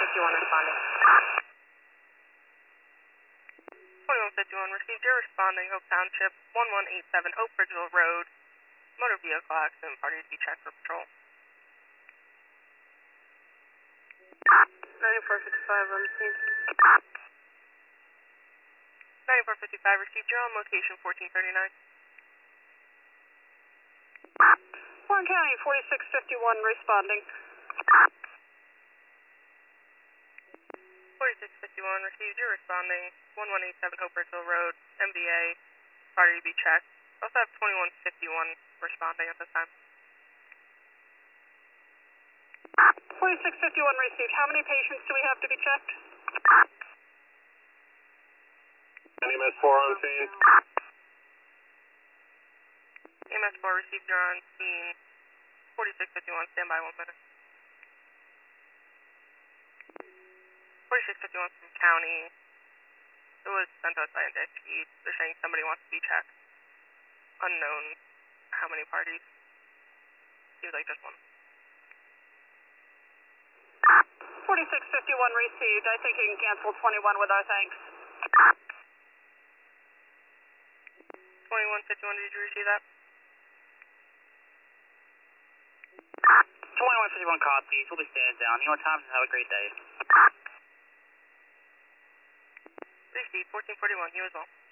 2151 responding. 2151 received. You're responding. Hope Township, 1187 Oak Bridgeville Road. Motor vehicle accident. Party to be checked for patrol. 9455 on the scene. 9455 received. You're on location 1439. Warren County, 4651 responding. 4651 received. You're responding. 1187 Oak Bridgeville Road. MVA. Party to be checked. Also have 2151 responding at this time. 4651 received. How many patients do we have to be checked? EMS 4 on scene. EMS 4 received. You're on scene. 4651. Stand by 1 minute. 4651 from county. It was sent to us by NDXP. They're saying somebody wants to be checked. Unknown how many parties. Seems like just one. 4651 received. I think you can cancel 21 with our thanks. 2151, did you receive that? 2151 copies. We'll be standing down. You know what time? Have a great day. Received. 1441, you as well.